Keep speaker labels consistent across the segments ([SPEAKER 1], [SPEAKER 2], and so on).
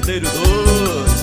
[SPEAKER 1] briquiteiro doido.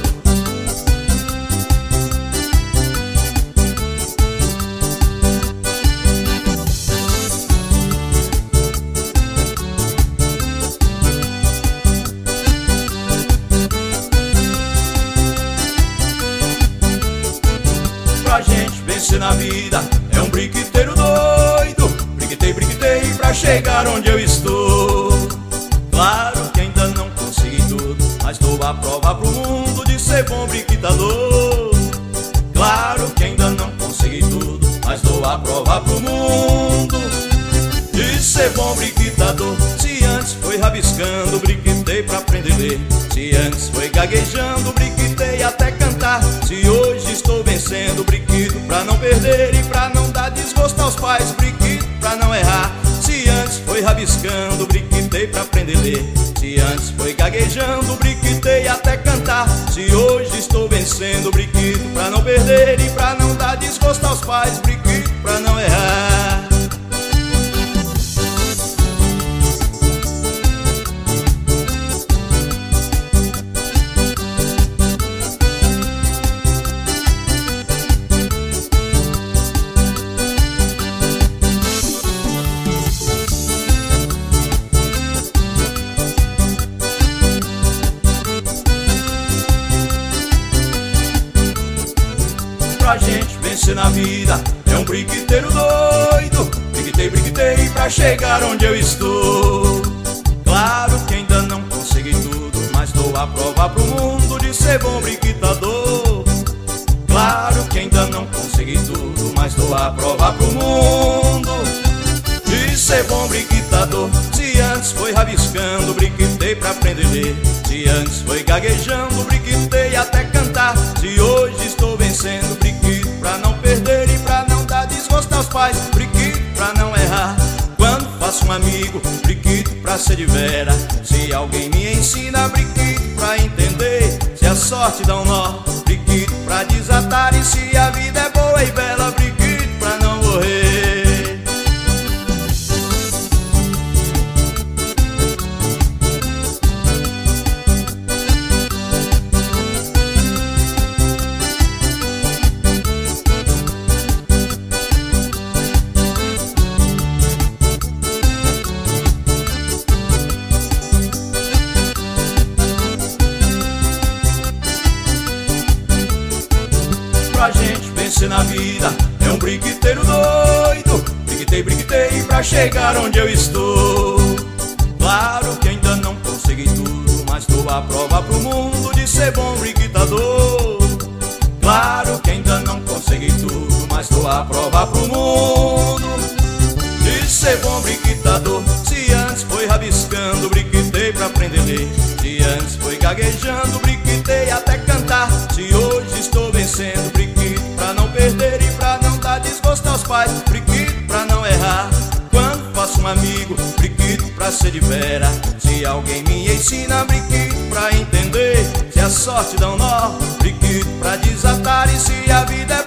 [SPEAKER 1] Pra gente vencer na vida é um briquiteiro doido. Briquitei pra chegar onde eu estou. Claro que ainda não consegui tudo, mas dou a prova pro mundo de ser bom briquitador. Claro que ainda não consegui tudo, mas dou a prova pro mundo de ser bom briquitador. Se antes foi rabiscando, briquitei pra aprender a ler. Se antes foi gaguejando, briquitei até cantar. Se hoje estou vencendo, briquito pra não perder e pra não dar desgosto aos pais, briquito pra não errar. Se antes foi rabiscando, briquitei pra aprender a ler. Se antes foi gaguejando, briquitei até cantar. Se hoje estou vencendo, briquito pra não perder e pra não dar desgosto aos pais, briquito pra não errar. Pra gente vencer na vida é um briquiteiro doido. Briquitei pra chegar onde eu estou. Claro que ainda não consegui tudo, mas dou a prova pro mundo de ser bom briquitador. Claro que ainda não consegui tudo, mas dou a prova pro mundo de ser bom briquitador. Se antes foi rabiscando, briquitei pra aprender a ler. Se antes foi gaguejando, briquitei até cantar. Se hoje estou vencendo, briquito pra não perder e pra não dar desgosto aos pais, briquito pra não errar. Quando faço um amigo, briquito pra ser de vera. Se alguém me ensina, briquito pra entender. Se a sorte dá um nó, briquito pra desatar. E se a vida é boa e bela, briquito pra não morrer. Pra gente vencer na vida é um briquiteiro doido. Briquitei pra chegar onde eu estou. Claro que ainda não consegui tudo, mas dou a prova pro mundo de ser bom briquitador. Claro que ainda não consegui tudo, mas dou a prova pro mundo de ser bom briquitador. Se antes foi rabiscando, briquitei pra aprender a ler. Se antes foi gaguejando, briquitei até cantar. Se hoje estou vencendo, briquito pra não perder e pra não dar desgosto aos pais, briquito pra não errar. Quando faço um amigo, briquito pra ser de vera. Se alguém me ensina, briquito pra entender. Se a sorte dá um nó, briquito pra desatar. E se a vida é